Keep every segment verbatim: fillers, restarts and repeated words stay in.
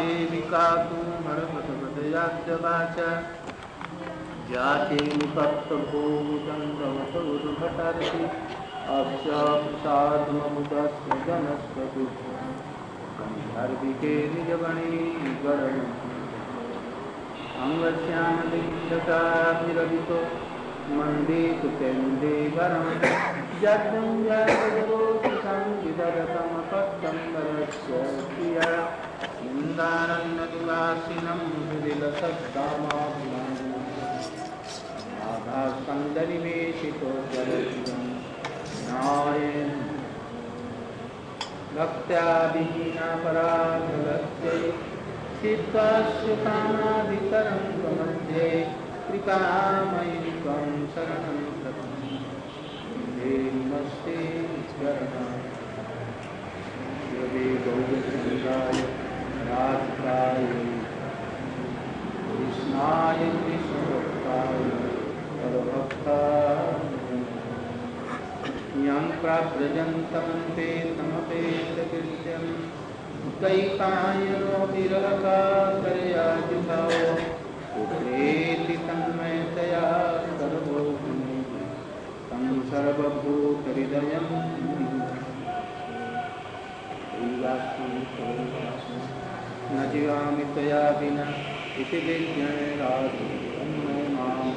देविका तु हरपतपदयाद्यवाचा जाते निपत्तभूतन्दवतुर्भटर्षि अस्य प्रसादममुदस्य जनस्वतु गन्धर्विके निजगणे गणम् अंगस्यामलिङ्गकाभिरवितो मन्दे कुतेन्दे वरं यज्ञं जगदोषसंविदधतमपत्तम्बरस्य प्रिया इन्दारण्यनिवासिनं विदिलसद्दामाभिमानं आभास्कन्दनिवेशितो जलधिरं नायेन भक्त्या विहीनापराधलक्ष्यै चित्तस्य कामाधितरङ्गमध्ये कृपामयि त्वं शरणं प्रपद्ये नमस्ते चरणं यदि गौरचन्द्राय राधिकाय कृष्णाय कृष्णभक्ताय परभक्ताय यं प्राव्रजन्तमन्ते तमपेतकृत्यं कैकायनो विरहकातरया जुभाव पुत्रेति तन्मयतया सर्वभूतमे तं सर्वभूतहृदयं न जीवामि त्वया विना इति विज्ञानात् माम्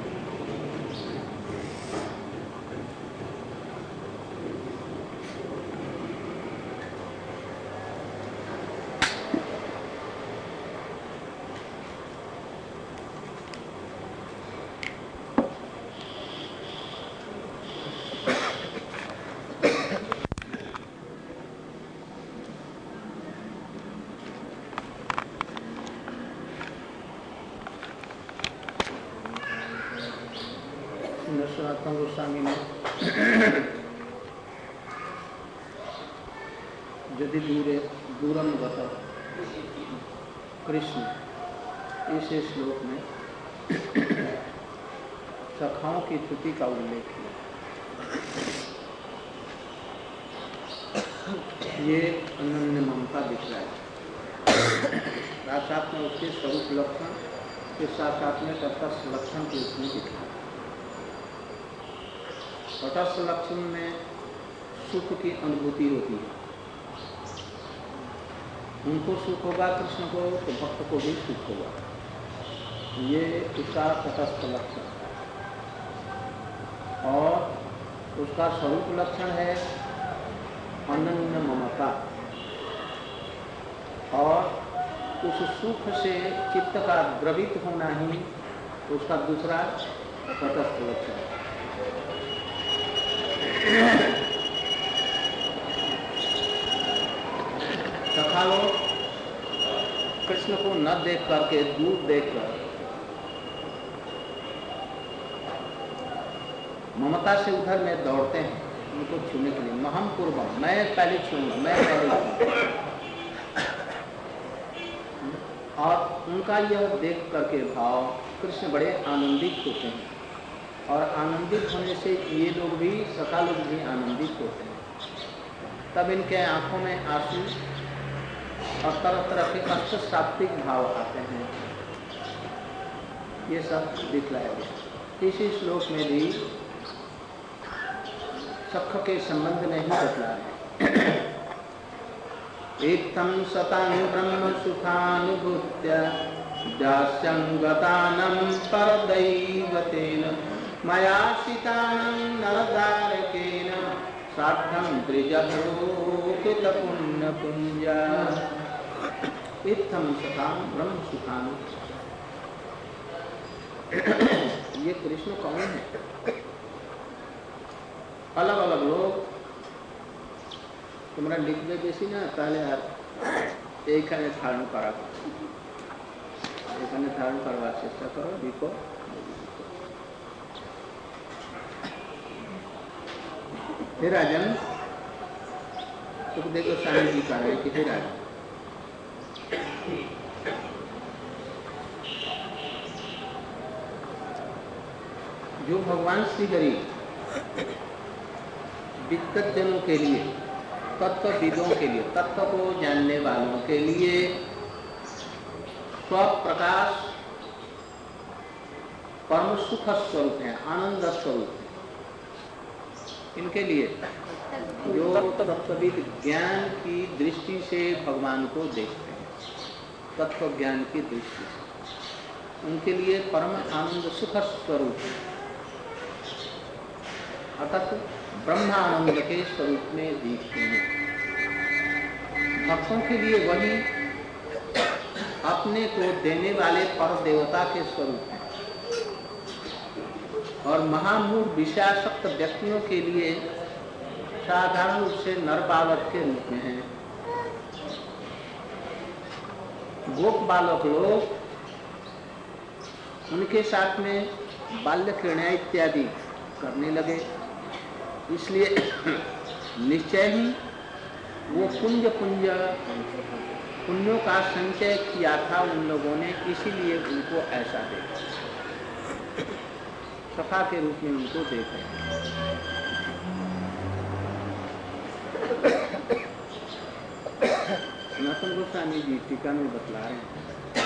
सनातन गोस्वामी ने यदि दूरे दूरम गत कृष्ण इस श्लोक में सखाओं की स्तुति का उल्लेख किया। ये अनन्य ममता दिख रहा है, साथ में उसके स्वरूप लक्षण के साथ साथ में तटस्थ लक्षण के उसमें दिख रहा है। तटस्थ लक्षण में सुख की अनुभूति होती है, उनको सुख होगा कृष्ण को तो भक्त को भी सुख होगा, ये उसका तटस्थ लक्षण। और उसका स्वरूप लक्षण है अनन्य ममता, और उस सुख से चित्त का द्रवित होना ही उसका दूसरा तटस्थ लक्षण है। सखा लोग कृष्ण को न देख करके दूर देखकर ममता से उधर में दौड़ते हैं उनको छूने के लिए। महम पूर्वम, मैं पहले छूंगा, मैं पहले छूंगा। और उनका यह देख करके भाव कृष्ण बड़े आनंदित होते हैं, और आनंदित होने से ये लोग भी, सखा लोग भी आनंदित होते हैं। तब इनके आंखों में आंसू और तरह तरह के अष्ट सात्विक भाव आते हैं। ये सब दिखलाया गया। इसी श्लोक में भी सख के संबंध में ही बतलाया है। एकम सतां ब्रह्म सुखानुभूत्य दास्यं गतानं परदैवतेन मयासितानं नरदारकेन सार्थं त्रिजलोकितपुण्यपुञ्जा। इत्थं सतां ब्रह्म सुखानु। ये कृष्ण कौन है? अलग अलग लोग तुम्हारा लिख दे बेसी ना पहले यार एक धारण करा एक धारण करवा चेष्टा करो, लिखो। हे राजन, तो देखो स्वामी जी कह रहे कि हे राजन, जो भगवान श्री हरि विद्वत जनों के लिए, तत्वविदों के लिए, तत्व को जानने वालों के लिए स्वप्रकाश परम सुख स्वरूप है, आनंद स्वरूप है। इनके लिए जो तत्वविद ज्ञान की दृष्टि से भगवान को देखते हैं, तत्व ज्ञान की दृष्टि से, उनके लिए परम आनंद सुख स्वरूप है, अर्थात ब्रह्मानंद के स्वरूप में दिखते हैं। भक्तों के लिए वही अपने को देने वाले पर देवता के स्वरूप हैं, और महामूढ़ विषयासक्त व्यक्तियों के लिए साधारण रूप से नर बालक के रूप में हैं। गोप बालक लोग उनके साथ में बाल्य क्रीड़ा इत्यादि करने लगे, इसलिए निश्चय ही वो पुंज पुंज पुण्यों का संचय किया था उन लोगों ने, इसीलिए उनको ऐसा देखा, सखा के रूप में उनको देखा। सनातन गोस्वामी जी टीका में बतला रहे हैं,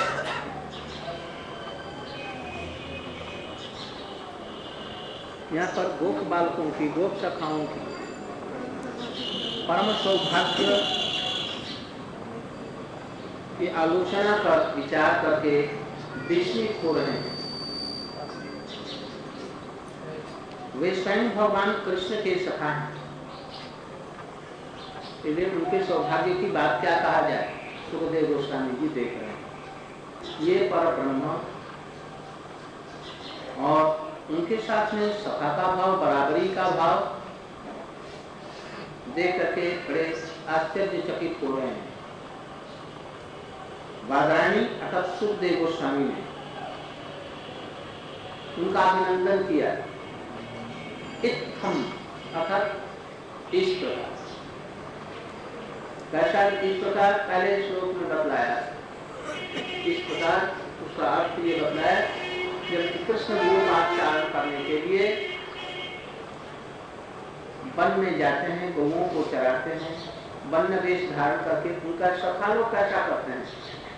यहाँ पर गोप बालकों की, गोप सखाओं की परम सौभाग्य की आलोचना कर विचार करके विस्मित हो रहे हैं। वे स्वयं भगवान कृष्ण के सखा हैं, इसलिए उनके सौभाग्य की बात क्या कहा जाए। सुखदेव गोस्वामी जी देख रहे हैं, ये पर ब्रह्म और उनके साथ में सखा का भाव, बराबरी का भाव देख करके बड़े आश्चर्यचकित हो रहे हैं। वादरायणी अर्थात सुखदेव गोस्वामी ने उनका अभिनंदन किया। इत्थम अर्थात इस प्रकार, कैसा इस प्रकार पहले श्लोक में बतलाया, इस प्रकार उसका अर्थ ये बतलाया कि कृष्ण गोपाचारण करने के लिए वन में जाते हैं, गौओं को चराते हैं, वन्य वेश धारण करके उनका सखा लोग कैसा करते हैं,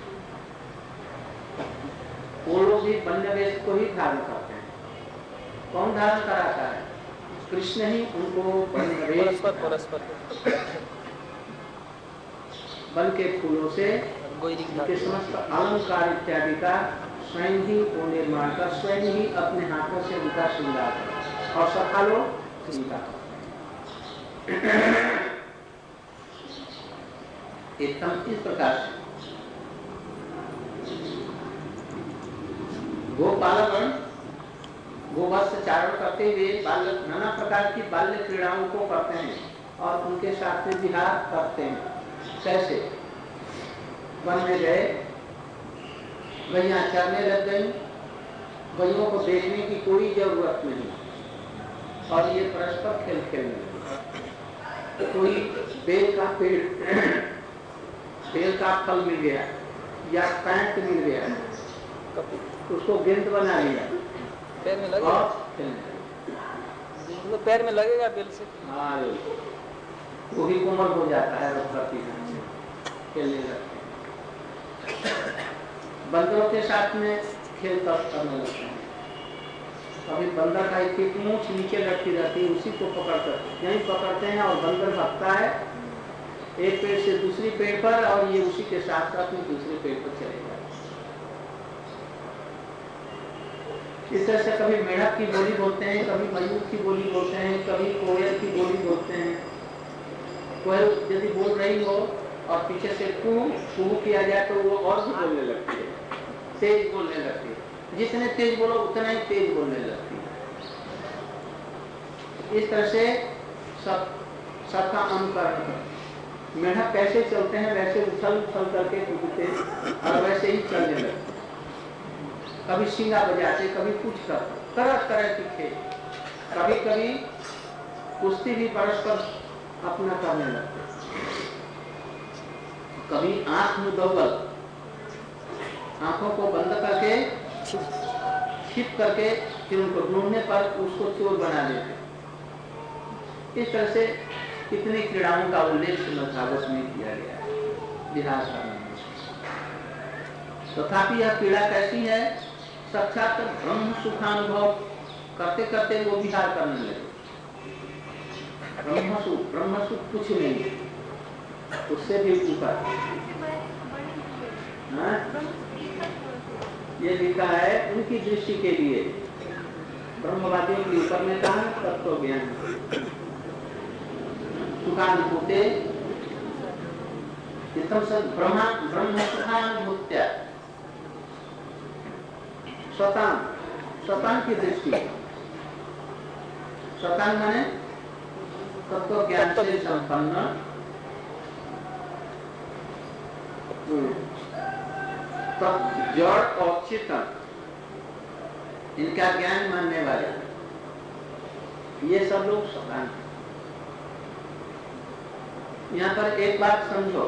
वो लोग भी वन्य वेश को ही धारण करते हैं। कौन धारण कराता है? कृष्ण ही उनको वन्य वेश, वन के फूलों से उनके समस्त अलंकार इत्यादि का स्वयं ही वो निर्माण कर, स्वयं ही अपने हाथों से उनका श्रृंगार कर, और सखा लोग उनका एकदम इस प्रकार से गोपालगण गोवत्स चारण करते हुए बालक नाना प्रकार की बाल्य क्रीड़ाओं को करते हैं और उनके साथ में विहार करते हैं। कैसे? वन में गए, गैया चरने लग गई, गैयों को देखने की कोई जरूरत नहीं, और ये परस्पर खेल खेलने लगे। कोई बेल का पेड़, बेल का फल मिल गया या पैंट मिल गया, उसको गेंद बना लिया, पैर में लगेगा, तो पैर में लगेगा बेल से, हाँ वो भी कोमल हो जाता है, खेलने लगते। बंदरों के साथ में खेल तब करने लगते हैं। कभी बंदर का एक मूंछ नीचे रखी रहती है, उसी को पकड़कर यहीं पकड़ते हैं और बंदर भागता है एक पेड़ से दूसरी पेड़ पर, और ये उसी के साथ साथ में दूसरे पेड़ पर चलेगा। इस तरह से कभी मेढक की बोली बोलते हैं, कभी मयूर की बोली बोलते हैं, कभी कोयल की बोली बोलते हैं। कोयल यदि बोल रही हो और पीछे से कू कू किया जाए तो वो और भी बोलने लगती है, तेज बोलने लगती है। जितने तेज बोलो उतना ही तेज बोलने लगती है। इस तरह से सब सबका अनुकरण कर। मेढक कैसे चलते हैं वैसे उछल उछल करके कूदते और वैसे ही चलने लगते। कभी सींगा बजाते, कभी कुछ करते, तरह तरह की खेल। कभी कभी कुश्ती भी परस्पर अपना करने लगते। कभी आंख मुदव्वल, आंखों को बंद करके छिप करके फिर उनको ढूंढने पर उसको चोर बना देते। इस तरह से कितनी क्रीड़ाओं का उल्लेख श्रीमद् भागवत में किया गया है। विहार करने में तथापि यह पीड़ा कैसी है? साक्षात ब्रह्म सुखानुभव करते करते वो विहार करने लगे। ब्रह्म सुख, ब्रह्म सुख कुछ नहीं, उससे भी ऊपर। ये लिखा है उनकी दृष्टि के लिए, ब्रह्मवादियों के ऊपर में कहा तत्व ज्ञान सुखानुभूते ब्रह्मा ब्रह्म सुखानुभूत्या स्वतान स्वतान की दृष्टि, स्वतान माने तत्व ज्ञान से संपन्न, जड़ और चेतन इनका ज्ञान मानने वाले ये सब लोग स्वतान। यहाँ पर एक बात समझो,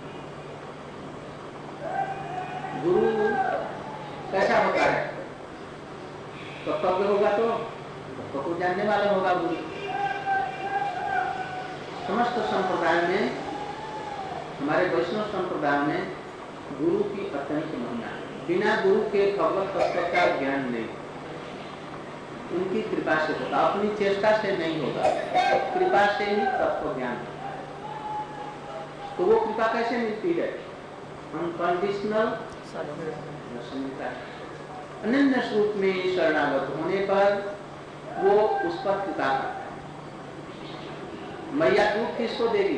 गुरु कैसा होता है? तत्व होगा तो तत्व को जानने वाला होगा गुरु। समस्त संप्रदाय में, हमारे वैष्णव संप्रदाय में गुरु की अत्यंत महिमा है। बिना गुरु के भगवत तत्व का ज्ञान नहीं, उनकी कृपा से होगा, अपनी चेष्टा से नहीं होगा, कृपा से ही तत्व ज्ञान होगा। तो वो कृपा कैसे मिलती है? अनकंडीशनल अनन्य स्वरूप में शरणागत होने पर वो उस पर कृपा करता है। मैया दूध किसको देगी?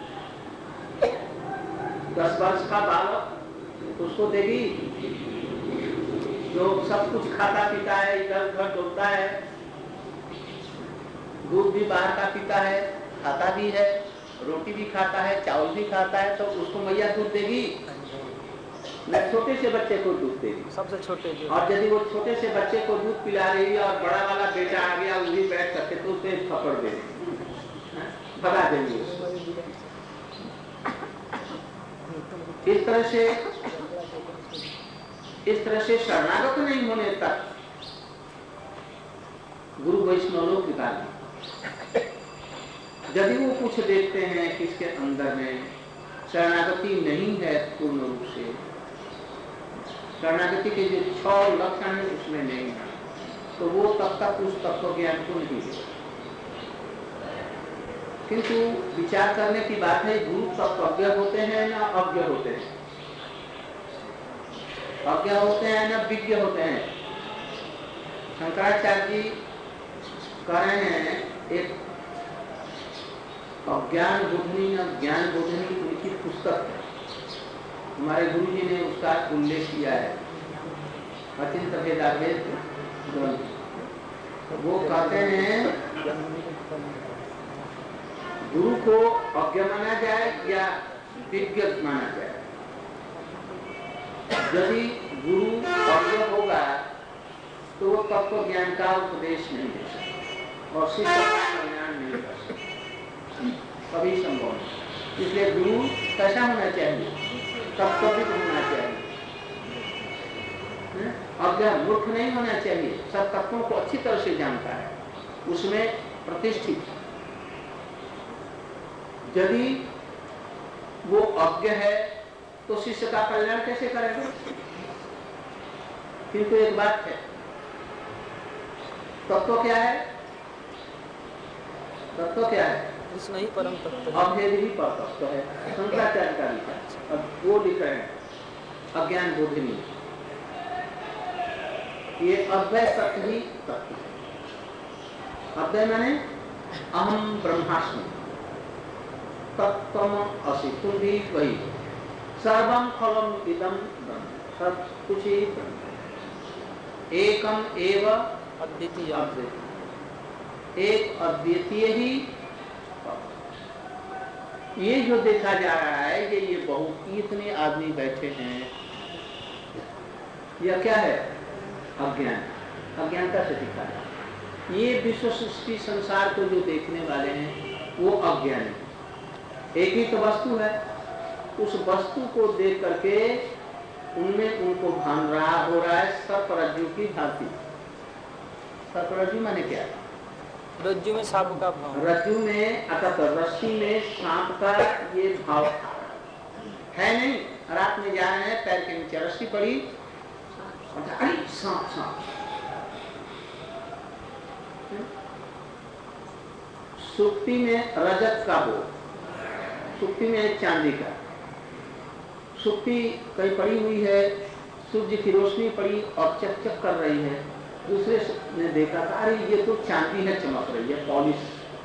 दस वर्ष का बालक उसको देगी जो सब कुछ खाता पीता है, इधर उधर डोलता है, दूध भी बाहर का पीता है, खाता भी है, रोटी भी खाता है, चावल भी खाता है, तो उसको मैया दूध देगी? न छोटे से बच्चे को दूध देगी, सबसे छोटे। और यदि वो छोटे से बच्चे को दूध पिला रही है और बड़ा वाला बेटा आ गया वही बैठ सकते तो उसे थप्पड़ दे भगा देंगे। इस तरह से इस तरह से शरणागत नहीं होने तक गुरु वैष्णव लोग कृपा नहीं। यदि वो कुछ देखते हैं कि इसके अंदर में शरणागति नहीं है पूर्ण रूप से, शरणागति के जो छह लक्षण है उसमें नहीं है, तो वो तब तक उस तत्व ज्ञान को नहीं दे। किंतु विचार करने की बात है, गुरु तत्वज्ञ होते हैं ना अज्ञ होते हैं? अज्ञ होते हैं ना विज्ञ होते हैं? शंकराचार्य जी कह रहे हैं, एक अज्ञान बोधनी न ज्ञान बोधनी उनकी पुस्तक है, हमारे गुरु जी ने उसका उल्लेख किया है, अचिंत भेदाभेद ग्रंथ। वो कहते हैं गुरु को अज्ञ माना जाए या विज्ञ माना जाए। यदि गुरु अज्ञ होगा तो वो तत्व ज्ञान का उपदेश नहीं दे सकता और शिष्य का कल्याण नहीं कर सकता, कभी संभव नहीं। इसलिए गुरु कैसा होना चाहिए? तत्वविद होना चाहिए, अज्ञ मूर्ख नहीं होना चाहिए, सब तत्वों को अच्छी तरह से जानता है, उसमें प्रतिष्ठित। यदि वो अज्ञ है तो शिष्य का कल्याण कैसे करेगा? किंतु एक बात है, तत्व क्या है? तत्व क्या है? कृष्ण ही परम तत्व, अभेद ही पर तत्व है। शंकराचार्य का लिखा है, अब वो लिख रहे हैं अज्ञान बोधिनी, ये अद्वय सत्य ही तत्व है। अद्वय माने अहम ब्रह्मास्मि तत्त्वम असि, तुम भी वही, सर्वम खलम इदम ब्रह्म, सब कुछ ही ब्रह्म, एकम एव अद्वितीय, एक अद्वितीय ही। ये जो देखा जा रहा है ये ये बहुत इतने आदमी बैठे हैं, यह क्या है? अज्ञान, अज्ञानता से दिखा है। ये विश्व सृष्टि संसार को जो देखने वाले हैं वो अज्ञान है। एक ही तो वस्तु है, उस वस्तु को देख करके उनमें उनको भान रहा हो रहा है सर्परज्जु की भांति। सर्परज्जु माने क्या? रज्जु में सांप का भाव, रज्जु में अर्थात रस्सी में सांप का ये भाव, है नहीं, रात में जा रहे हैं, पैर के नीचे रस्सी पड़ी, अरे सांप सांप। सुक्ति में रजत का हो, सुक्ति में एक चांदी का, सुक्ति कहीं पड़ी हुई है, सूर्य की रोशनी पड़ी और चकचक कर रही है, दूसरे ने देखा था अरे ये तो चांदी है, चमक रही है, पॉलिश,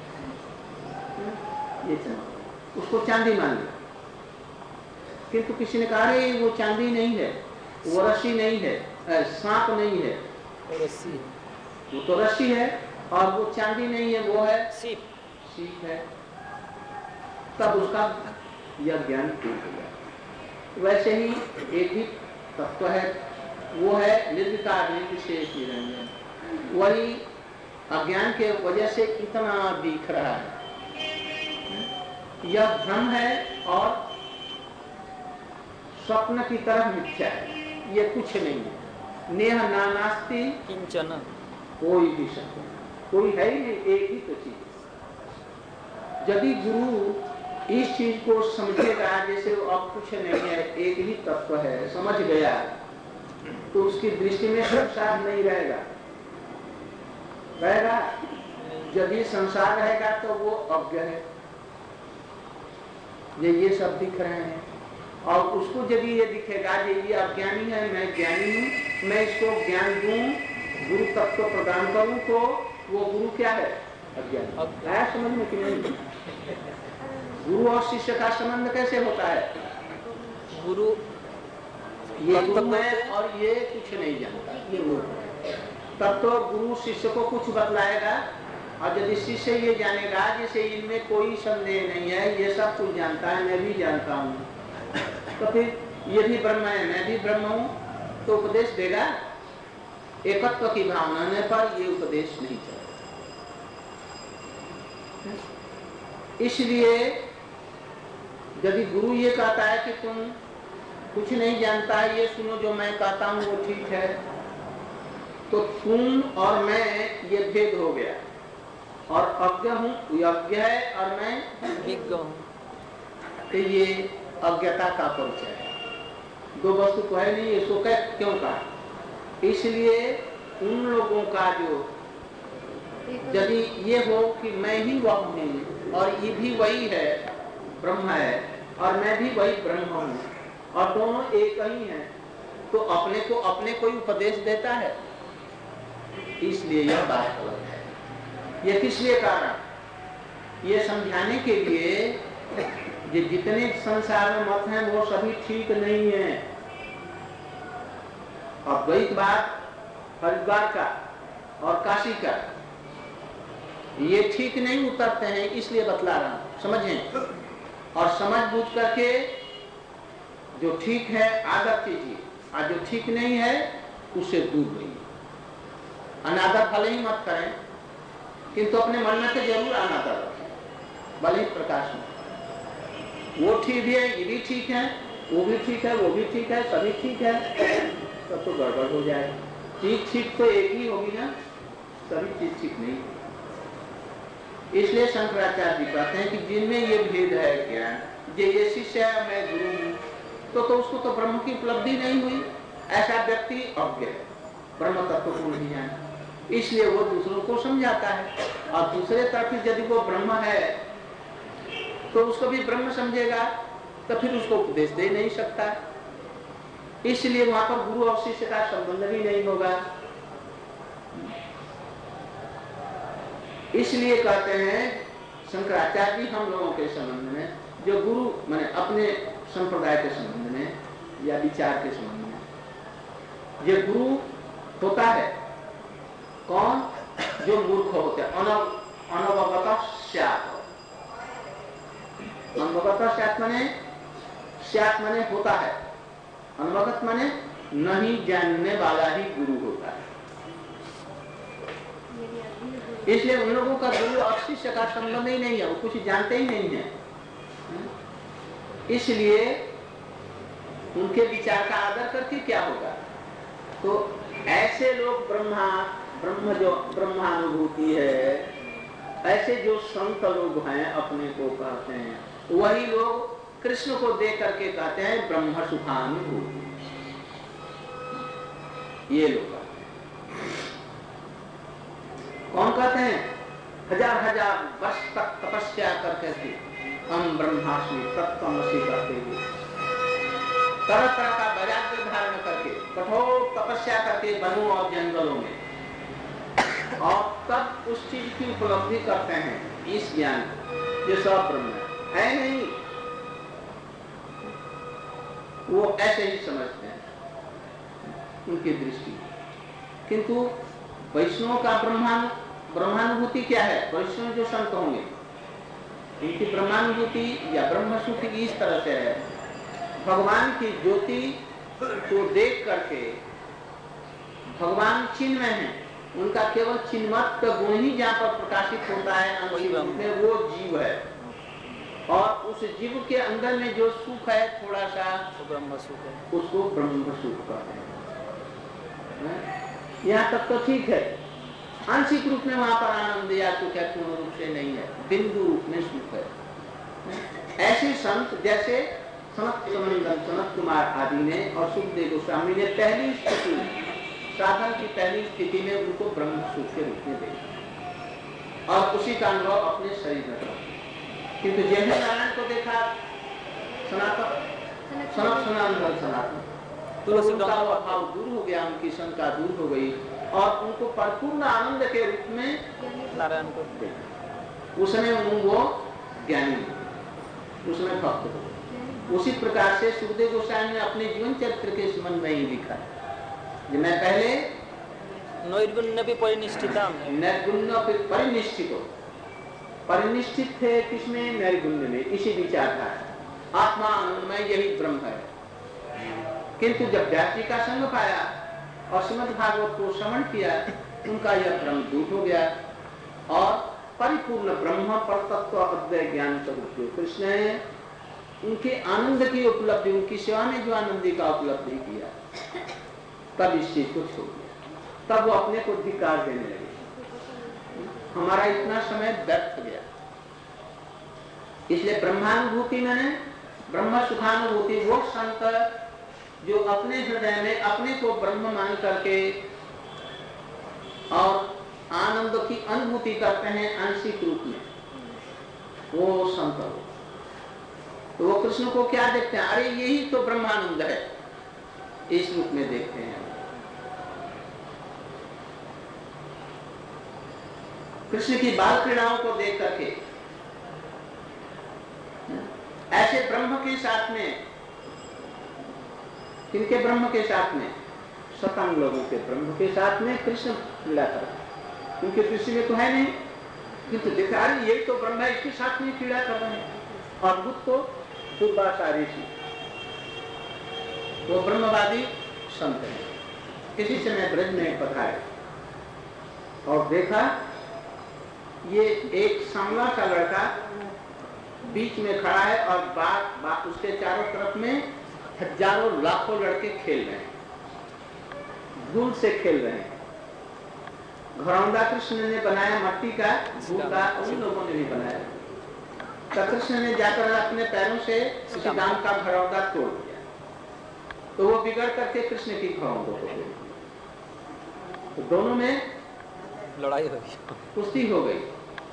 ये चमक, उसको चांदी मान लिया। किंतु किसी ने कहा अरे वो चांदी नहीं है, वो रस्सी नहीं है, सांप नहीं है, रस्सी, वो तो रस्सी है, और वो चांदी नहीं है, वो है सीप, सीप है। तब उसका यह ज्ञान टूट गया। वैसे ही एक ही तत्व है, वो है निर्विकार निर्विशेष निरंजन। वही अज्ञान के वजह से इतना दिख रहा है, यह भ्रम है और स्वप्न की तरह मिथ्या है, ये कुछ नहीं है। नेह ना नास्ति किंचन, कोई भी शब्द नहीं, कोई है ही नहीं, एक ही तो चीज। यदि गुरु इस चीज को समझेगा जैसे वो अब कुछ नहीं है, एक ही तत्व है, समझ गया, तो उसकी दृष्टि में संसार नहीं रहेगा, रहेगा। यदि संसार रहेगा तो वो अज्ञ है, ये ये सब दिख रहे हैं, और उसको यदि ये दिखेगा कि ये अज्ञानी है, मैं ज्ञानी हूँ, मैं इसको ज्ञान दूं, गुरु तत्व प्रदान करूं, तो वो गुरु क्या है? अज्ञानी। आया समझ में कि नहीं? गुरु और शिष्य का संबंध कैसे होता है? गुरु ये गुरु है और ये कुछ नहीं जानता, ये मूर्ख है। तब तो गुरु शिष्य को कुछ बतलाएगा, और यदि शिष्य ये जानेगा जैसे इनमें कोई संदेह नहीं है, ये सब कुछ जानता है, मैं भी जानता हूँ, तो फिर ये भी ब्रह्म है, मैं भी ब्रह्म हूँ, तो उपदेश देगा। एकत्व की भावना ने पर ये उपदेश नहीं चलेगा। इसलिए यदि गुरु ये कहता है कि तुम कुछ नहीं जानता है, ये सुनो जो मैं कहता हूँ वो ठीक है, तो तुम और मैं ये भेद हो गया, और अज्ञ हूँ यज्ञ है और मैं विज्ञ हूँ, तो ये अज्ञता का परिचय है। दो वस्तु तो है नहीं, इसको कह क्यों कहा? इसलिए उन लोगों का जो यदि ये हो कि मैं ही वह हूँ और ये भी वही है, ब्रह्म है, और मैं भी वही ब्रह्म हूँ, और दोनों एक ही हैं, तो अपने को अपने कोई उपदेश देता है, इसलिए यह बात गलत है। ये किस लिए कारण? ये समझाने के लिए ये जितने संसार में मत हैं वो सभी ठीक नहीं है। अद्वैतवाद हरिद्वार का और काशी का ये ठीक नहीं उतरते हैं, इसलिए बतला रहा हूं, समझें। और समझ बूझ करके जो ठीक है आदर कीजिए, और जो ठीक नहीं है उससे दूर रहिए। अनादर भले ही मत करें, किंतु अपने मन में तो जरूर अनादर रखें, भले ही प्रकाश में। वो ठीक है, ये भी ठीक है, वो भी ठीक है, वो भी ठीक है, सभी ठीक है, तब तो गड़बड़ हो जाए। ठीक ठीक तो एक ही होगी ना, सभी चीज ठीक नहीं। इसलिए शंकराचार्य जी कहते हैं कि जिनमें ये भेद है ज्ञान, ये ये शिष्य है मैं गुरु हूँ, तो तो उसको तो ब्रह्म की उपलब्धि नहीं हुई। ऐसा व्यक्ति अज्ञ है, ब्रह्म तत्व को नहीं जाना, इसलिए वो दूसरों को समझाता है। और दूसरे तरफ यदि वो ब्रह्म है तो उसको भी ब्रह्म समझेगा, तो फिर उसको उपदेश दे नहीं सकता, इसलिए वहां पर गुरु और शिष्य का संबंध भी नहीं होगा। इसलिए कहते हैं शंकराचार्य जी हम लोगों के संबंध में, जो गुरु माने अपने संप्रदाय के संबंध में या विचार के संबंध में, ये गुरु होता है कौन? जो मूर्ख होते हैं, अनवगत स्यात्। अनवगत स्यात् माने स्यात् माने होता है, अनवगत माने नहीं जानने वाला ही गुरु होता है। इसलिए उन लोगों का गुरु और शिष्य का संबंध ही नहीं है, वो कुछ जानते ही नहीं है, इसलिए उनके विचार का आदर करके क्या होगा? तो ऐसे लोग ब्रह्मा ब्रह्म जो ब्रह्मानुभूति है, ऐसे जो संत लोग हैं अपने को कहते हैं, वही लोग कृष्ण को देख करके कहते हैं ब्रह्म सुखानुभूति। ये लोग कौन कहते हैं? हजार हजार वर्ष तक तपस्या करके थे, हम ब्रह्मास्मि तत्त्वमसि करते हुए, तरह तरह का वैराग्य धारण करके, कठोर तपस्या करके वनों और जंगलों में, और तब उस चीज की उपलब्धि करते हैं, इस ज्ञान जो सब ब्रह्म है नहीं, वो ऐसे ही समझते हैं उनकी दृष्टि। किंतु वैष्णव का ब्रह्मान ब्रह्मानुभूति क्या है? वैष्णव जो संत होंगे इनकी ब्रह्मानुभूति या ब्रह्म सुख इस तरह से है, भगवान की ज्योति को देख करके भगवान चिन्मय है, उनका केवल चिन्मत्व गुण ही जहाँ पर प्रकाशित होता है में, वो जीव है, और उस जीव के अंदर में जो सुख है थोड़ा सा, ब्रह्म सुख है, उसको ब्रह्म सुख कहते हैं। यहाँ तक तो ठीक है, आंशिक रूप में वहां पर आनंद या सुख है, पूर्ण रूप से नहीं है, बिंदु रूप में सुख है। ऐसे संत जैसे सनत सनत कुमार आदि ने और सुखदेव गोस्वामी ने पहली स्थिति, साधन की पहली स्थिति में उनको ब्रह्म सुख के रूप में देखा और उसी का अनुभव अपने शरीर में करा। किंतु जैसे नारायण को देखा सनातन सनत सनातन सनातन, तो उनका अभाव दूर हो गया, उनकी शंका दूर हो गई और उनको परिपूर्ण आनंद के रूप में नारायण को देखा। उसमें वो ज्ञानी, उसमें भक्त हो। उसी प्रकार से सुखदेव गोस्वामी ने अपने जीवन चरित्र के संबंध में ही लिखा है। मैं पहले नैर्गुण्य भी परिनिष्ठिता नैर्गुण्य भी परिनिष्ठित परिनिष्ठित थे किसमें? नैर्गुण्य में। इसी विचार था आत्मा आनंदमय यही ब्रह्म है। किंतु जब व्यास जी का संग पाया और श्रीमद् भागवत को श्रवण किया, उनका यह भ्रम दूर हो गया और परिपूर्ण ब्रह्म पर तत्व अद्वैत ज्ञान स्वरूप जो कृष्ण है, उनके आनंद की उपलब्धि, उनकी सेवा में जो आनंदी का उपलब्धि किया, तब इस चीज को छोड़ दिया। तब वो अपने को धिक्कार देने लगे, हमारा इतना समय व्यर्थ गया। इसलिए ब्रह्मानुभूति में ब्रह्म सुखानुभूति वो संत जो अपने हृदय में अपने को ब्रह्म मान करके और आनंद की अनुभूति करते हैं आंशिक रूप में, वो संत हो। तो वो कृष्ण को क्या देखते हैं? अरे यही तो ब्रह्मानंद है, इस रूप में देखते हैं। कृष्ण की बाल क्रीड़ाओं को देख करके ऐसे ब्रह्म के साथ में, किनके ब्रह्म के साथ में? शतांग लोगों के ब्रह्म के साथ में कृष्ण क्रीड़ा कर, क्योंकि कृष्ण में तो है नहीं, किंतु देखा अरे यही तो ब्रह्म है, इसके साथ में क्रीड़ा कर रहे हैं। और बुद्ध तो दुर्वासा ऋषि, वो ब्रह्मवादी संत है। किसी समय ब्रज में पधारे और देखा ये एक सांवला सा लड़का बीच में खड़ा है और बात बात उसके चारों तरफ में हजारों लाखों लड़के खेल रहे हैं, धूल से खेल रहे हैं। घरौंदा कृष्ण ने बनाया मट्टी का, धूल का उन लोगों ने भी बनाया। तो कृष्ण ने जाकर अपने पैरों से उसी दाम का घरौंदा तोड़ दिया, तो वो बिगड़ करके कृष्ण की घरौंदों को तोड़, तो दोनों में लड़ाई हो गई, कुश्ती हो गई।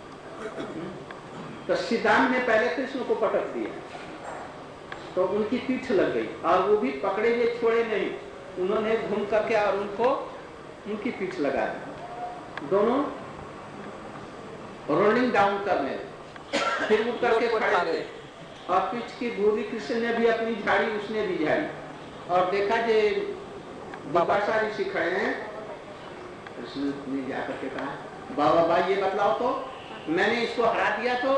तो सीताम ने पहले कृष्ण को पटक दिया, तो उनकी पीठ लग गई और वो भी पकड़े हुए छोड़े नहीं, उन्होंने घूम करके और उनको उनकी पीठ लगा दी। दोनों रोलिंग डाउन करने, फिर उठ करके खड़े हुए और पीठ की धूली कृष्ण ने भी अपनी झाड़ी, उसने भी झाड़ी और देखा जे बाबा ऋषि खड़े हैं। कृष्ण ने जाकर के कहा, बाबा भाई ये बतलाओ तो, मैंने इसको हरा दिया तो?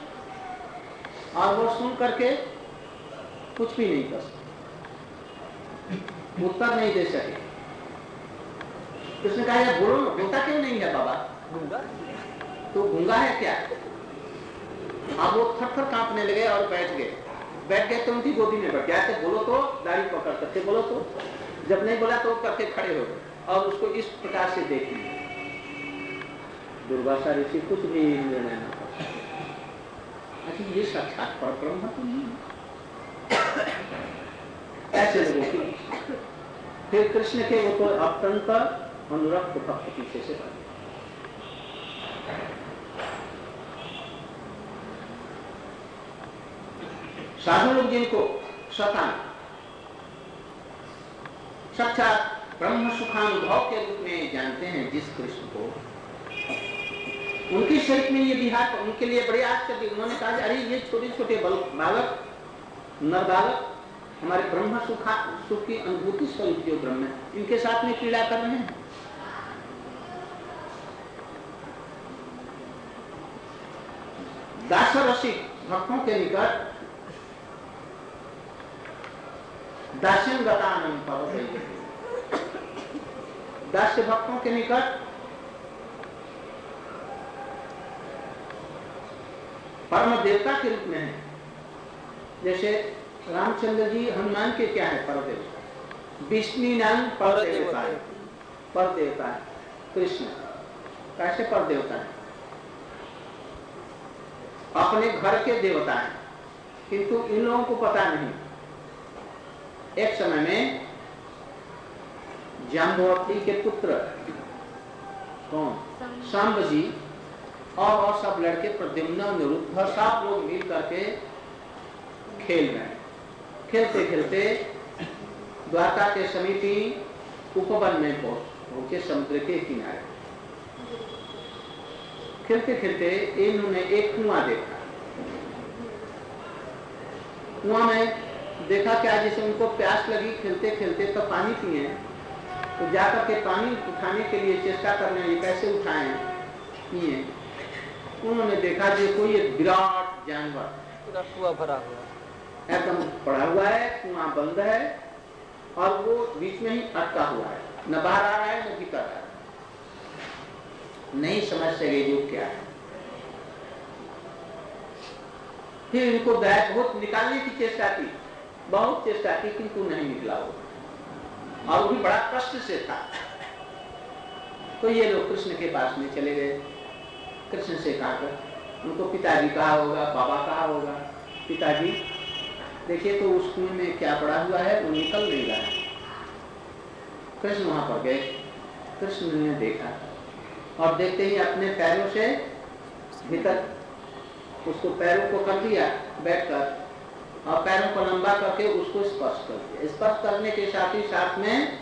और वो सुन करके कुछ भी नहीं कर सके, उत्तर नहीं दे सके। कृष्ण कहा ये बोलो, बोलता क्यों नहीं है बाबा? गूंगा? तो गूंगा है क्या? अब वो थर-थर कांपने लगे और बैठ गए। बैठ गए तो उनकी गोदी में बैठ गया, ऐसे बोलो तो दाढ़ी पकड़ करके बोलो तो, जब नहीं बोला तो करके खड़े हो गए और उसको इस प्रकार से देख लिया। दुर्वासा ऋषि कुछ भी निर्णय न कर, अच्छा ये साक्षात परब्रह्म तो नहीं है, ऐसे लोगों की। फिर कृष्ण के वो तो अत्यंत अनुरक्त भक्त पीछे से बने। साधु लोग जिनको शतान साक्षात ब्रह्म सुखानुभव के रूप में जानते हैं जिस कृष्ण को, उनके शरीर में ये विहार उनके लिए बड़े आश्चर्य। उन्होंने कहा अरे ये छोटे छोटे बालक नर बालक हमारे ब्रह्म सुखा सुख की अनुभूति स्वरूप जो ब्रह्म है, इनके साथ में क्रीड़ा कर रहे हैं। दास रसिक भक्तों के निकट दास्यन गतानम परम, दास्य भक्तों के निकट परम देवता के रूप में है। जैसे रामचंद्र जी हनुमान के क्या है? पर देवता। विष्णु नाम पर देवता है, पर देवता है। कृष्ण कैसे पर देवता है? अपने घर के देवता है, किंतु इन लोगों को पता नहीं। एक समय में जाम्बवती के पुत्र कौन? सांब जी और, और सब लड़के प्रद्युम्न निरुद्ध सब लोग मिल करके खेल रहे हैं। खेलते खेलते द्वारका के समीप ही उपवन में पहुंचे, समुद्र के किनारे। खेलते खेलते इन्होंने एक कुआं देखा। कुआं में देखा क्या, जैसे उनको प्यास लगी, खेलते खेलते तो पानी पिए, तो जाकर के पानी उठाने के लिए चेष्टा करने लगे, कैसे उठाएं पिए। उन्होंने देखा जो कोई एक विराट जानवर पूरा कुआं भरा हुआ, एकदम पड़ा हुआ है, कुआं बंद है और वो बीच में ही अटका हुआ है, न बाहर आ रहा है न भीतर आ रहा है। नहीं समझ सके जो क्या है। फिर इनको बहुत निकालने की चेष्टा की, बहुत चेष्टा की, किंतु नहीं निकला वो, और वो भी बड़ा कष्ट से था। तो ये लोग कृष्ण के पास में चले गए। कृष्ण से कहा कर, उनको पिताजी कहा होगा, बाबा कहा होगा, पिताजी देखिए तो उस कुएं में क्या पड़ा हुआ है, वो निकल नहीं रहा है। कृष्ण वहां पर गए। कृष्ण ने देखा और देखते ही अपने पैरों से भीतर उसको पैरों को कर दिया बैठकर, और पैरों को लंबा करके उसको स्पर्श कर दिया। स्पर्श करने के साथ ही साथ में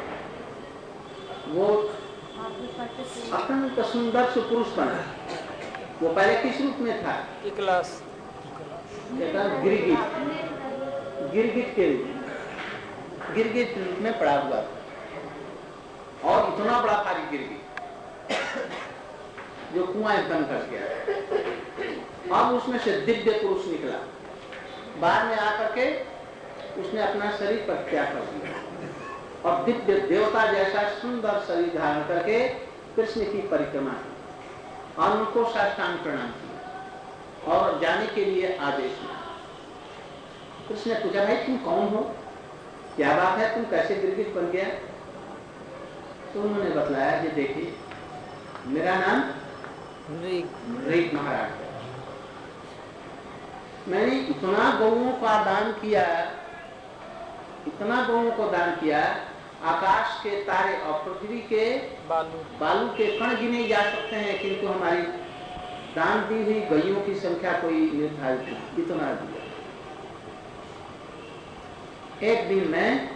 वो अत्यंत सुंदर सुपुरुष बना। वो पहले किस रूप में था? इकलास, गिरगिट, गिरगिट के रूप में, गिरगिट रूप में पड़ा हुआ था। और इतना बड़ा भारी गिरगिट जो कुआं बंद कर गया। अब उसमें से दिव्य पुरुष निकला, बाद में आकर के उसने अपना शरीर पर त्याग कर दिया और दिव्य देवता जैसा सुंदर शरीर धारण करके कृष्ण की परिक्रमा की और उनको साष्टांग प्रणाम किया और जाने के लिए आदेश दिया। कृष्ण ने पूछा, भाई तुम कौन हो, क्या बात है, तुम कैसे गिरगिट बन गया? तो उन्होंने बतलाया कि देखिए मेरा नाम नृग महाराज है। मैंने इतना गौओं का दान किया, इतना गौओं को दान किया, आकाश के तारे और पृथ्वी के बालू बालू के कण गिने जा सकते हैं, किंतु हमारी दान दी हुई गैयों की संख्या कोई निर्धारित नहीं, इतना दिया। एक दिन मैं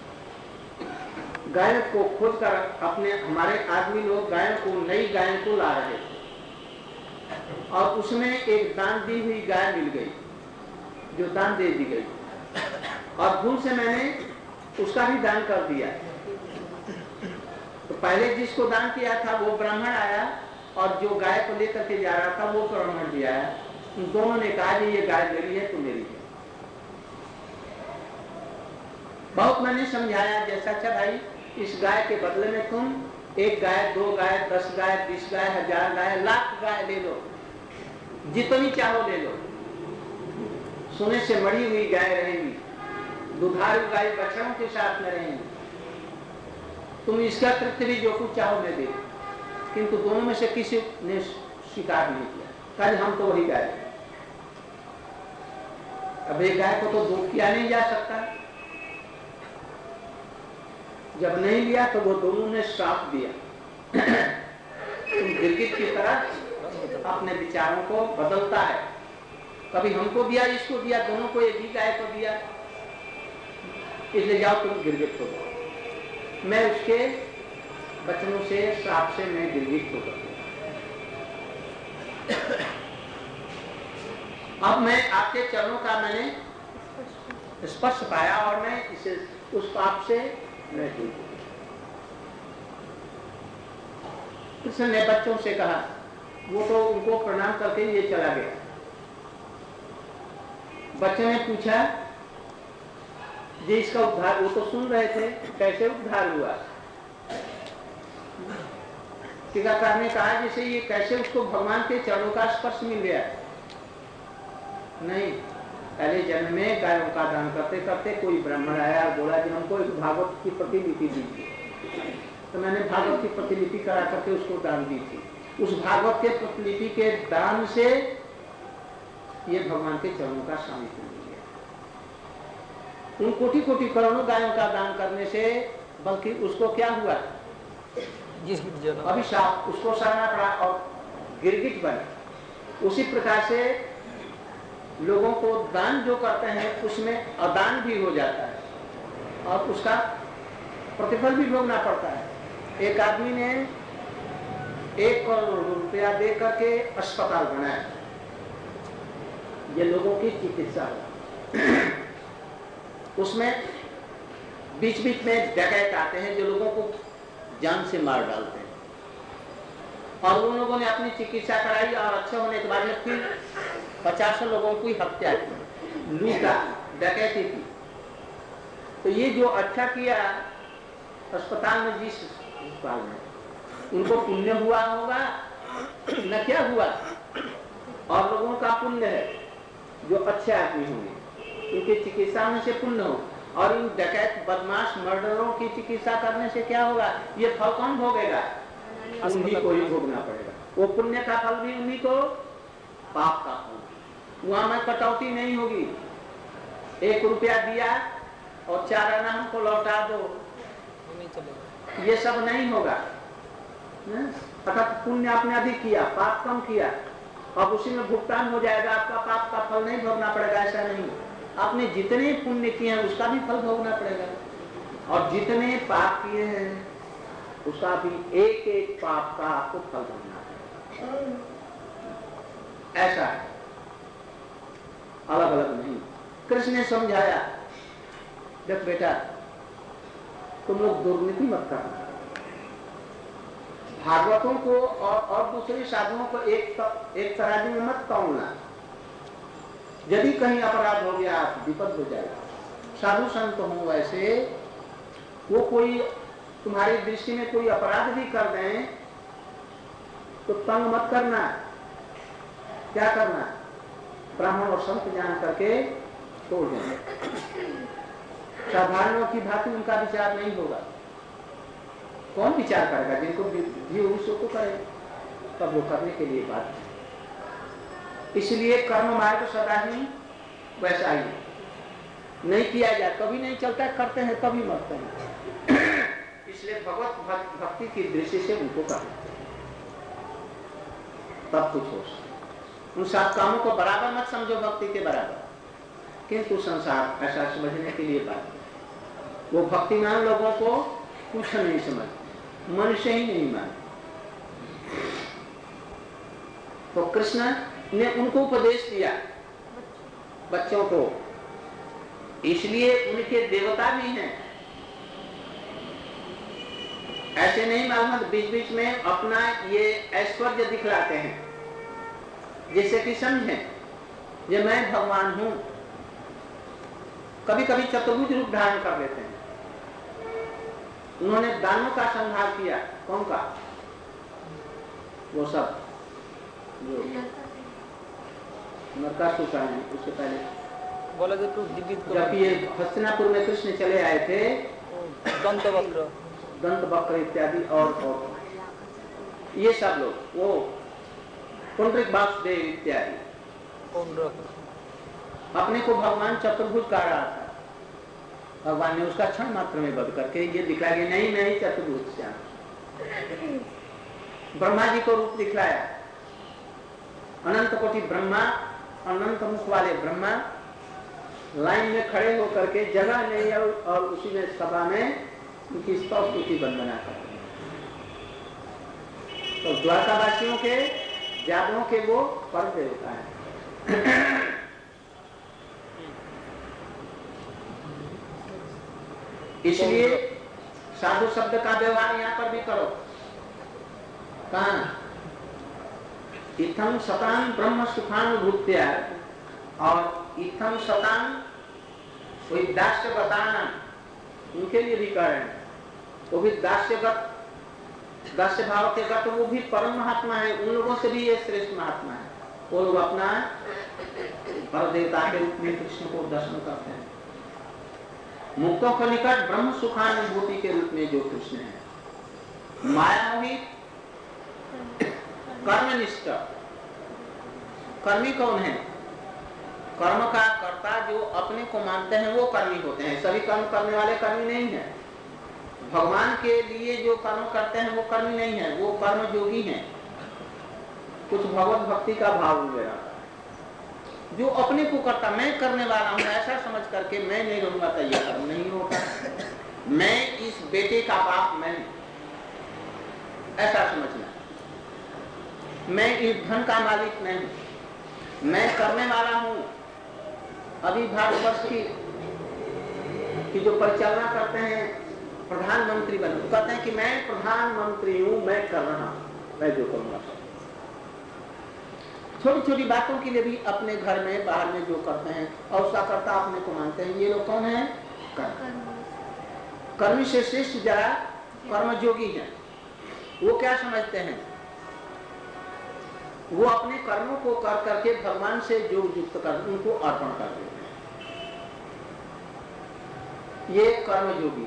गाय को खोज कर अपने हमारे आदमी लोग गाय को नई गाय को ला रहे थे और उसमें एक दान दी हुई गाय मिल गई जो दान दे दी गई, और भूल से मैंने उसका भी दान कर दिया। तो पहले जिसको दान किया था वो ब्राह्मण आया और जो गाय को लेकर के जा रहा था वो ब्राह्मण भी आया। उन दोनों ने कहा कि ये गाय मेरी है, तो मेरी है। बहुत मैंने समझाया, जैसा अच्छा भाई इस गाय के बदले में तुम एक गाय, दो गाय, दस गाय, बीस गाय, हजार गाय, लाख गाय ले लो, जितनी चाहो ले लो। सोने से मड़ी हुई गाय रहेंगी, दुधारू गाय बछड़ों के साथ में रहेंगी, तुम इसका कृत्य भी जो कुछ चाहो मैं दे। किंतु दोनों में से किसी ने स्वीकार नहीं किया, कल हम तो वही गाय। अब एक गाय को तो दूध किया नहीं जा सकता। जब नहीं लिया तो वो दोनों ने श्राप दिया तुम गिरगिट की तरह अपने विचारों को बदलता है, कभी हमको दिया, इसको दिया, दोनों को एक ही गाय को दिया, इसलिए जाओ तुम गिरगिट हो गए। मैं उसके वचनों से, श्राप से मैं गिरगिट हो गया। अब मैं आपके चरणों का मैंने स्पर्श पाया और मैं इसे उस पाप से मैं दूर हो गया। कृष्ण ने बच्चों से कहा, वो तो उनको प्रणाम करके ये चला गया। बच्चों ने पूछा जी इसका उद्धार, वो तो सुन रहे थे, कैसे उद्धार हुआ? टीकाकार ने कहा जैसे ये कैसे उसको भगवान के चरणों का स्पर्श मिल गया। नहीं, पहले जन्म में गायों का दान करते करते कोई ब्राह्मण आया और बोला कि हमको एक भागवत की प्रतिलिपि दीजिए, तो मैंने भागवत की प्रतिलिपि करा करके उसको दान दी थी। उस भागवत के प्रतिलिपि के दान से ये भगवान के चरणों का सामिप्य मिल गया। उन कोटि कोटि करोड़ों गायों का दान करने से बल्कि उसको क्या हुआ, अभिशाप, उसको सहना पड़ा और गिरगिट बने। उसी प्रकार से लोगों को दान जो करते हैं उसमें अदान भी हो जाता है और उसका प्रतिफल भी भोगना पड़ता है। एक आदमी ने एक करोड़ रुपया दे करके अस्पताल बनाया, ये लोगों की चिकित्सा हो। उसमें बीच बीच में डकैत आते हैं जो लोगों को जान से मार डालते हैं, और उन लोगों ने अपनी चिकित्सा कराई और अच्छे होने के बाद में फिर पचासों लोगों की हत्या की, लूटा, डकैती की। तो ये जो अच्छा किया अस्पताल में, जिस अस्पताल में, उनको पुण्य हुआ होगा न क्या हुआ, और लोगों का पुण्य है जो अच्छे आदमी होंगे, इनकी चिकित्सा में से पुण्य हो। और इन डकैत, बदमाश, मर्डरों की चिकित्सा करने से क्या होगा, ये फल कौन भोगेगा? उन्हीं को ही भोगना पड़ेगा। वो पुण्य का फल भी उन्हीं को, पाप का फल। वहां में कटौती नहीं होगी। एक रुपया दिया और चार आना हमको लौटा दो, नहीं चलेगा, ये सब नहीं होगा। अर्थात पुण्य आपने अधिक किया, पाप कम किया, अब उसी में भुगतान हो जाएगा, आपका पाप का फल नहीं भोगना पड़ेगा, ऐसा नहीं। आपने जितने पुण्य किए हैं उसका भी फल भोगना पड़ेगा, और जितने पाप किए हैं उसका भी एक एक पाप का आपको फल भोगना पड़ेगा। ऐसा है, अलग अलग नहीं। कृष्ण ने समझाया, देख बेटा तुम लोग दुर्नीति मत करना, भागवतों को और, और दूसरे साधुओं को एक एक तराजू में मत तौलना। यदि कहीं अपराध हो गया विपद हो जाएगा। साधु संत हो वैसे, वो कोई तुम्हारी दृष्टि में कोई अपराध भी कर दें तो तंग मत करना। क्या करना, ब्राह्मण और संत जान करके तोड़ देना। साधारणों की भांति उनका विचार नहीं होगा। कौन विचार करेगा? जिनको बुद्धि हो उसको तो करे, तब वो करने के लिए बात है। इसलिए कर्म मार्ग सदा ही वैसा ही नहीं किया जाए, कभी नहीं चलता, करते हैं कभी मरते हैं। इसलिए भगवत भक्ति की दृष्टि से उनको करना, तब कुछ हो सकता। उन सात कामों को बराबर मत समझो भक्ति के बराबर, किंतु संसार ऐसा समझने के लिए बात है। वो भक्तिमान लोगों को कुछ नहीं समझते, मनुष्य ही नहीं मानते। तो कृष्ण ने उनको उपदेश दिया, बच्चों को, इसलिए उनके देवता भी हैं। ऐसे नहीं मालूम, बीच बीच में अपना ये ऐश्वर्य दिखलाते हैं, जैसे कि समझें ये मैं भगवान हूं। कभी कभी चतुर्भुज रूप धारण कर लेते हैं। उन्होंने दानों का संहार किया, कौन का? वो सब जो नरकासुर का है, उससे पहले बोला तो जब ये हस्तिनापुर में कृष्ण चले आए थे, दंत वक्र दंत वक्र इत्यादि, और, और ये सब लोग, वो पुंडरीक वासुदेव इत्यादि, अपने को भगवान चतुर्भुज कह रहा था, भगवान ने उसका क्षण मात्र में वध करके ये दिखलाया कि नहीं नहीं चतुर्भुज श्याम। ब्रह्मा जी को रूप दिखलाया, अनंत कोटि ब्रह्मा, अनंत मुख वाले ब्रह्मा लाइन में खड़े होकर के जगह नहीं है और उसी में सभा में उनकी स्तुति वंदना करते हैं। तो द्वारकावासियों के जादवों के वो पर्व देवता है। इसलिए साधु शब्द का व्यवहार यहाँ पर भी करो। कहाँ? इथम सतान ब्रह्म सुखानुभूत्या, और इथम सतान कोई दास्य बताना, उनके लिए भी कह रहे हैं। वो भी दास्यगत, दास्य भाव के गत वो भी परम महात्मा है, उन लोगों से भी ये श्रेष्ठ महात्मा है। वो लोग अपना पर देवता के रूप में कृष्ण को दर्शन करते हैं। मुक्तों के निकट ब्रह्म सुखानुभूति के रूप में जो कृष्ण है। माया मोहित कर्मनिष्ठ, कर्मी कौन है? कर्म का कर्ता जो अपने को मानते हैं वो कर्मी होते हैं। सभी कर्म करने वाले कर्मी नहीं है। भगवान के लिए जो कर्म करते हैं वो कर्मी नहीं है, वो कर्म योगी हैं। कुछ भगवत भक्ति का भाव उनमें रहता है। जो अपने को करता, मैं करने वाला हूँ ऐसा समझ करके मैं नहीं रहूंगा तो यह कर्म नहीं होता। मैं इस बेटे का बाप मैं, ऐसा समझना। मैं इस धन का मालिक नहीं, मैं करने वाला हूँ। अभी भारतवर्ष की, की जो परिचालना करते हैं प्रधानमंत्री बन, कहते हैं कि मैं प्रधानमंत्री हूँ, मैं कर रहा हूँ, मैं जो करूँगा। छोटी छोटी बातों के लिए भी अपने घर में बाहर में जो करते हैं और उसका कर्ता अपने को मानते हैं, ये लोग कौन है? कर्म। कर्मी से श्रेष्ठ जरा कर्मयोगी है। वो क्या समझते हैं? वो अपने कर्मों को कर करके भगवान से जो युक्त कर उनको अर्पण कर देते हैं। ये कर्मयोगी।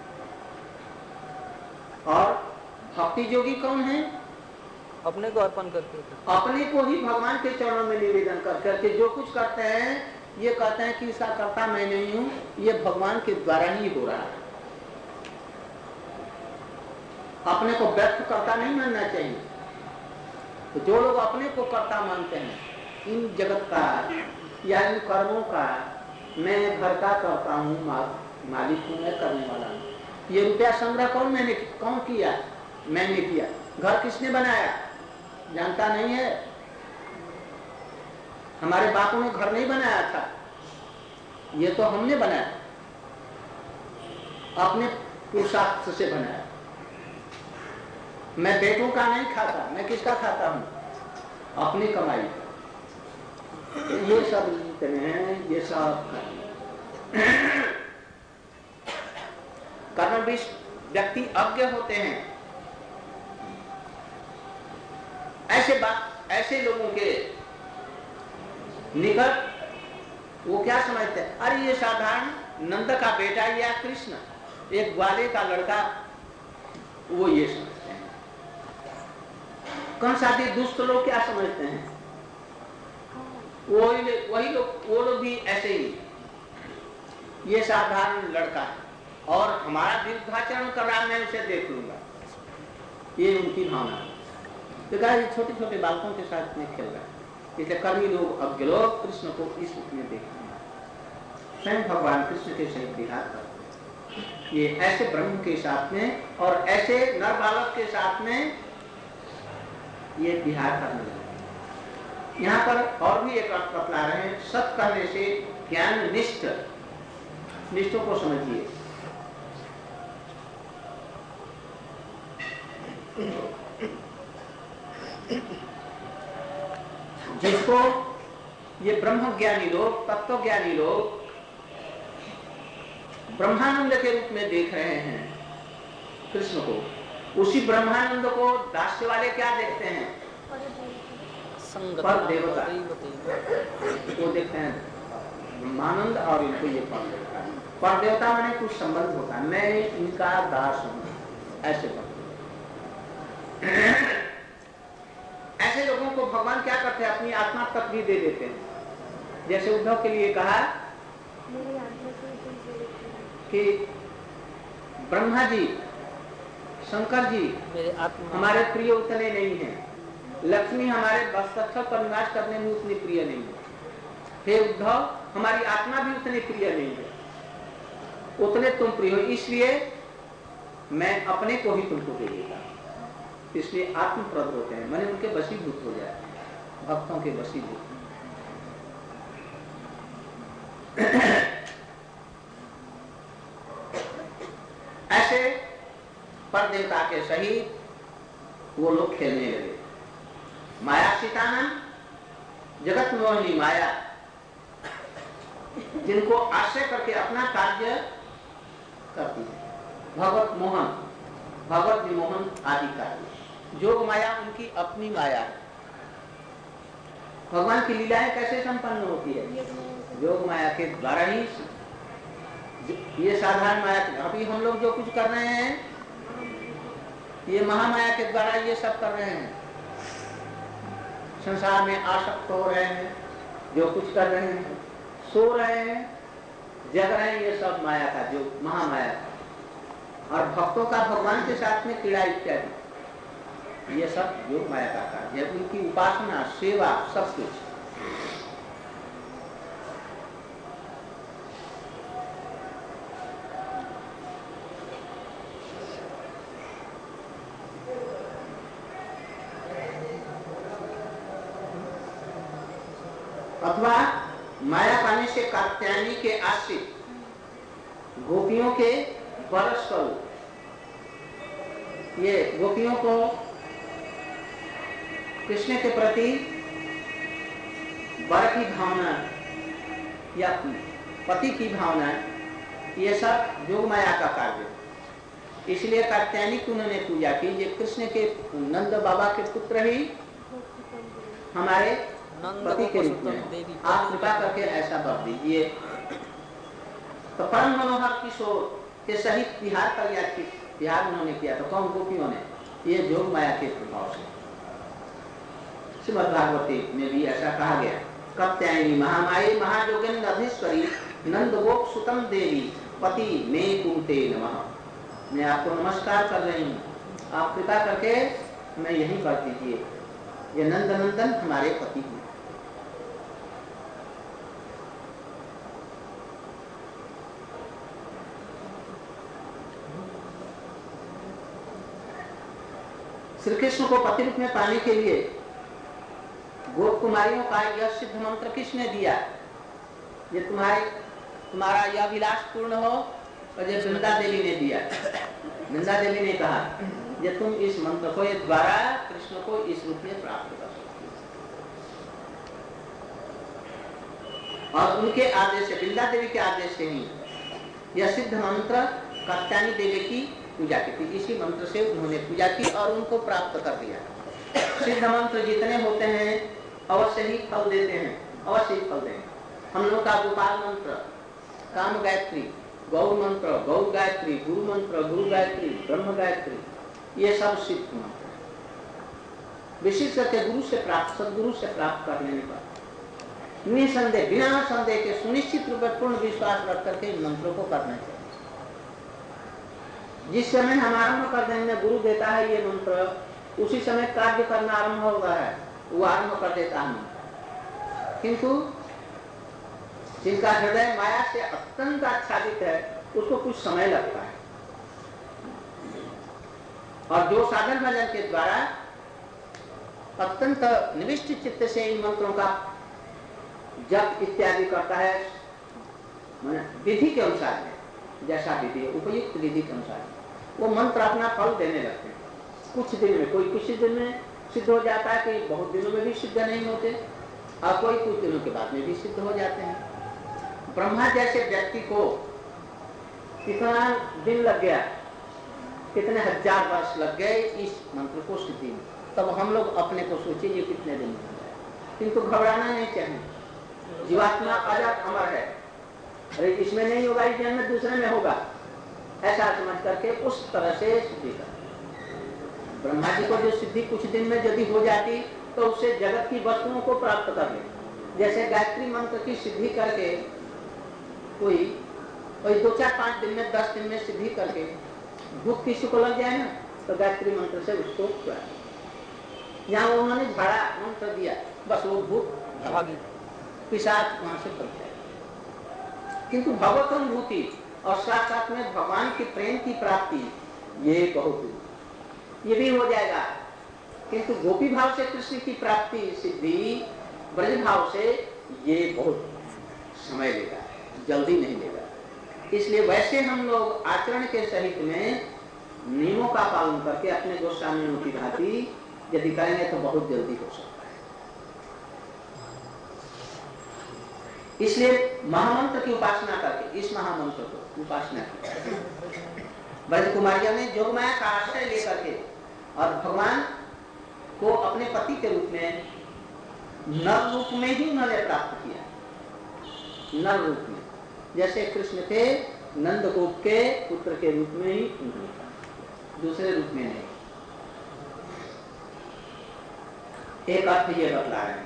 और भक्ति योगी कौन है? अपने को अर्पण करते हैं, अपने को ही भगवान के चरणों में निवेदन कर करके जो कुछ करते हैं ये कहते हैं कि इसका कर्ता मैं नहीं हूं, ये भगवान के द्वारा ही हो रहा है। अपने को व्यर्थ कर्ता नहीं मानना चाहिए। तो जो लोग अपने को कर्ता मानते हैं, इन जगत का या इन कर्मों का मैं घर का करता हूँ, मालिक हूँ, मैं करने वाला हूँ। ये रुपया संग्रह कौन मैंने कौन किया? मैंने किया। घर किसने बनाया? जानता नहीं है। हमारे बापों ने घर नहीं बनाया था, ये तो हमने बनाया, अपने पुरुषार्थ से बनाया। मैं बेटों का नहीं खाता, मैं किसका खाता हूँ? अपनी कमाई। ये सब जितने हैं ये सब कर्मविश व्यक्ति अज्ञ होते हैं। ऐसे बात ऐसे लोगों के निकट वो क्या समझते हैं? अरे ये साधारण नंद का बेटा या कृष्ण, एक ग्वाले का लड़का, वो ये समझते हैं। कौन सा भी दुष्ट लोग क्या समझते हैं? वही वही लोग, वो लोग भी ऐसे ही, ये साधारण लड़का है और हमारा दीर्घाचरण कर रहा, मैं उसे देख लूंगा, ये उनकी भावना है। तो ये छोटे छोटे बालकों के साथ में खेल रहा है। इसलिए कर्मी लोग अज्ञ लोग कृष्ण को इस रूप में देखते हैं। स्वयं भगवान कृष्ण के सहित विहार करते हैं। ये ऐसे ब्रह्म के साथ में और ऐसे नर बालक के साथ में ये विहार करने लगे। यहाँ पर और भी एक अर्थ बतला रहे हैं। सत कहने से ज्ञान निष्ठ, निष्ठों को समझिए। जिसको ये ब्रह्म ज्ञानी लोग, तत्व ज्ञानी लोग ब्रह्मानंद के रूप में देख रहे हैं कृष्ण को, उसी ब्रह्मानंद को दास्य वाले क्या देखते हैं? पर देवता। वो देखते हैं ब्रह्मानंद और इनको ये पर देवता। पर देवता माने कुछ संबंध होता है, मैं इनका दास हूं, ऐसे पर। ऐसे लोगों को भगवान क्या करते हैं? अपनी आत्मा तक भी दे देते हैं। जैसे उद्धव के लिए कहा कि ब्रह्मा जी, शंकर जी मेरे आत्मा हमारे प्रिय उतने नहीं हैं, लक्ष्मी हमारे वक्षस्थल पर निवास करने में उतनी प्रिय नहीं है, हे उद्धव हमारी आत्मा भी उतनी प्रिय नहीं है, उतने तुम प्रिय हो, इसलिए मैं अपने को ही तुमको दे देता, इसलिए आत्मप्रद होते हैं, मैंने उनके वशीभूत हो जाए, भक्तों के वशीभूत। ऐसे पर देवता के सहित वो लोग खेलने लगे। माया सीतानंद, जगत मोहिनी माया, जिनको आश्रय करके अपना कार्य करती है, भगवत मोहन, भगवत विमोहन आदि कार्य। जोग माया उनकी अपनी माया है। भगवान की लीलाएं कैसे संपन्न होती है? योग माया के द्वारा ही। ये साधारण माया, अभी हम लोग जो कुछ कर रहे हैं ये महामाया के द्वारा ये सब कर रहे हैं, संसार में आसक्त हो रहे हैं, जो कुछ कर रहे हैं, सो रहे हैं, जग रहे हैं, ये सब माया का, जो महामाया का। और भक्तों का भगवान के साथ में क्रीड़ा इत्यादि, ये सब योग माया का कार्य है। उनकी उपासना, सेवा, सब कुछ। अथवा माया पाने से कात्यायनी के आश्रित गोपियों के वरस स्वरूप, ये गोपियों को कृष्ण के प्रति वर की भावना या पति की भावना, ये सब योग माया का कार्य। इसलिए कात्यायनी की उन्होंने पूजा की, ये कृष्ण के नंद बाबा के पुत्र ही हमारे पति के रूप में, आप कृपा करके ऐसा वर दीजिए। तो परम मनोहर किशोर के सहित बिहार पर या बिहार उन्होंने किया, तो कौन? गोपियों ने। ये योग माया के प्रभाव से। श्रीमद् भागवती में भी ऐसा कहा गया, कात्यायनी महामाये महाजोगेन्द्र अधीश्वरी नंद गोप सुतम देवी पति मे कुंते नमः। मैं आपको नमस्कार कर रही हूँ, आप कृपा करके मैं यही वर दीजिए। ये नंद नंदन हमारे पति हैं। श्री कृष्ण को पति रूप में पाने के लिए गोप कुमारियों का यह सिद्ध मंत्र किसने दिया? ये तुम्हारे तुम्हारा यह अभिलाष पूर्ण हो, और ये वृंदा देवी ने दिया। वृंदा देवी ने कहा ये तुम इस मंत्र को, ये द्वारा कृष्ण को इस रूप में प्राप्त कर सकते हो। और उनके आदेश से, वृंदा देवी के आदेश से ही यह सिद्ध मंत्र कात्यायनी देवी की पूजा की थी। इसी मंत्र से उन्होंने पूजा की और उनको प्राप्त कर दिया। सिद्ध मंत्र जितने होते हैं अवश्य ही फल देते हैं, अवश्य ही फल देंगे। हम लोग का गोपाल मंत्र, काम गायत्री, गौर मंत्र, गौर गायत्री, गुरु मंत्र, गुरु गायत्री, ब्रह्म गायत्री, ये सब सिद्ध मंत्र है। विशेष करके गुरु से प्राप्त, सदगुरु से प्राप्त कर लेने पर निसंदेह, बिना संदेह के सुनिश्चित रूप में पूर्ण विश्वास रख करके इन मंत्रों को करना चाहिए। जिस समय हम आरंभ कर देंगे, गुरु देता है ये मंत्र, उसी समय कार्य करना आरंभ हो रहा है, वो आरंभ कर देता है। किंतु जिनका हृदय माया से अत्यंत आच्छादित है, उसको कुछ समय लगता है। और जो साधन भजन के द्वारा अत्यंत निविष्ट चित्त से इन मंत्रों का जप इत्यादि करता है, विधि के अनुसार, जैसा विधि है, उपयुक्त विधि के अनुसार वो मंत्र अपना फल देने लगते हैं। कुछ दिन में, कोई कुछ दिन में सिद्ध हो जाता है, कोई बहुत दिनों में भी सिद्ध नहीं होते, और कोई कुछ दिनों के बाद में भी सिद्ध हो जाते हैं। ब्रह्मा जैसे व्यक्ति को कितना दिन लग गया, कितने हजार वर्ष लग गए इस मंत्र को सिद्धि में, तब हम लोग अपने को सोचिए ये कितने दिन में हो जाए। किंतु घबराना नहीं चाहिए। जीवात्मा अजर अमर है, अरे इसमें नहीं होगा, इस जन्म में दूसरे में होगा, ऐसा समझ करके उस तरह से सिद्धि कर। ब्रह्मा जी को जो सिद्धि कुछ दिन में यदि हो जाती, तो उससे जगत की वस्तुओं को प्राप्त कर ले, जैसे गायत्री मंत्र की सिद्धि करके कोई कोई दो चार पांच दिन में दस दिन में सिद्धि करके भूख किसी को लग जाए ना तो गायत्री मंत्र से उसको जहाँ उन्होंने झाड़ा मंत्र दिया बस वो भूख भागी पिशाच वहां से कट जाए। किंतु भगवत अनुभूति और साथ साथ में भगवान के प्रेम की प्राप्ति ये बहुत ये भी हो जाएगा। किंतु गोपी भाव से कृष्ण की प्राप्ति सिद्धि ब्रज भाव से ये बहुत समय लेगा, जल्दी नहीं लेगा। इसलिए वैसे हम लोग आचरण के सहित में नियमों का पालन करके अपने गोस्वामियों की भांति यदि करेंगे तो बहुत जल्दी हो सकता है। इसलिए महामंत्र की उपासना करके इस महामंत्र को उपासना की ब्रज कुमारियों ने जोगमाया का आश्रय लेकर के और भगवान को अपने पति के रूप में नर रूप में ही उन्होंने प्राप्त किया। नर रूप में जैसे कृष्ण थे नंदगोप के पुत्र के रूप में ही उन्होंने, दूसरे रूप में नहीं। एक अर्थ ये बतला रहे हैं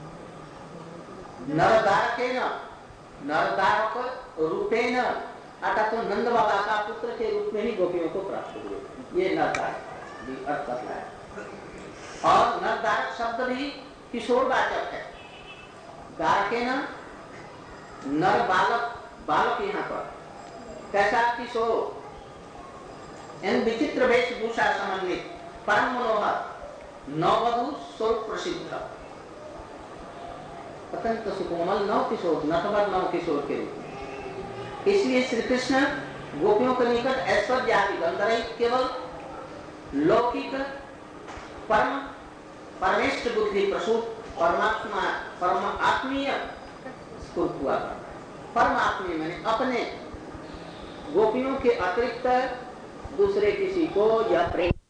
नरदार के न नरदारक रूपे न अर्थात तो नंद बाबा का पुत्र के रूप में ही गोपियों को प्राप्त हुए, ये नरदार अर्थ बतला है। और नरदारक शब्द भी किशोरवाचक है। दारकेन नर बालक बालक यहाँ पर कैसा किशोर इन विचित्र वेशभूषा समन्वित परम मनोहर नववधु स्वरूप प्रसिद्ध अत्यंत सुकोमल नव किशोर नटवर नव किशोर के रूप में। इसलिए श्री कृष्ण गोपियों के निकट ऐश्वर्य आदि गंधर्व केवल लौकिक परम परमेष्ठ बुद्धि प्रसूत परमात्मा परम आत्मीय स्फूर्त हुआ। परम आत्मीय मैंने अपने गोपियों के अतिरिक्त दूसरे किसी को या प्रेम